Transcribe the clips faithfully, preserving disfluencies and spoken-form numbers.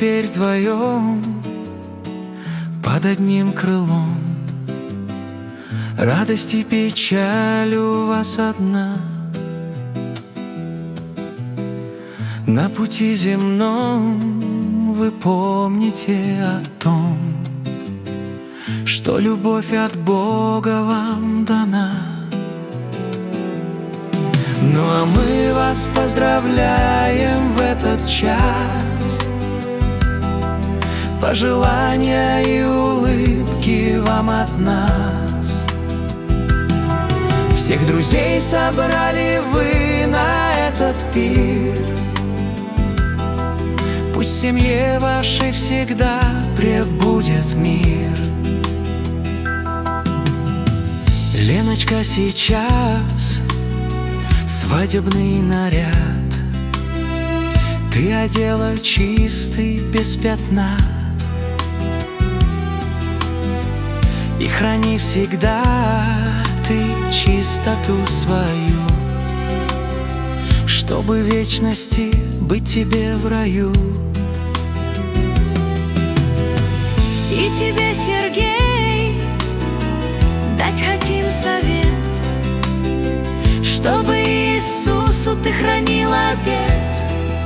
теперь вдвоем под одним крылом. Радость и печаль у вас одна. На пути земном вы помните о том, что любовь от Бога вам дана. Ну а мы вас поздравляем в этот час. Пожелания и улыбки вам от нас. Всех друзей собрали вы на этот пир. Пусть в семье вашей всегда пребудет мир. Леночка, сейчас свадебный наряд ты одела чистый, без пятна. И храни всегда ты чистоту свою, чтобы в вечности быть тебе в раю. И тебе, Сергей, дать хотим совет, чтобы Иисусу ты хранил обет.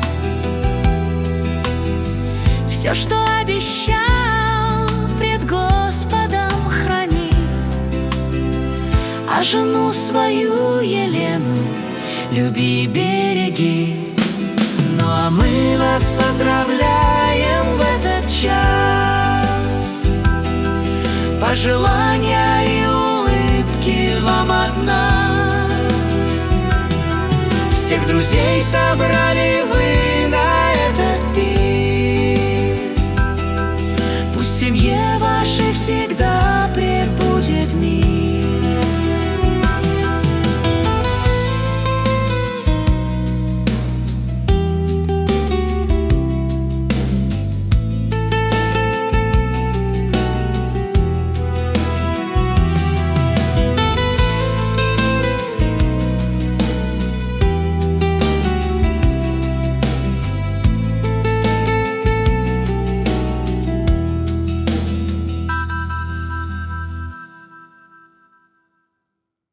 Все, что обещал, пред Господом храни, а жену свою Елену люби и береги. Ну а мы вас поздравляем в этот час. Пожелания и улыбки вам от нас. Всех друзей собрали вы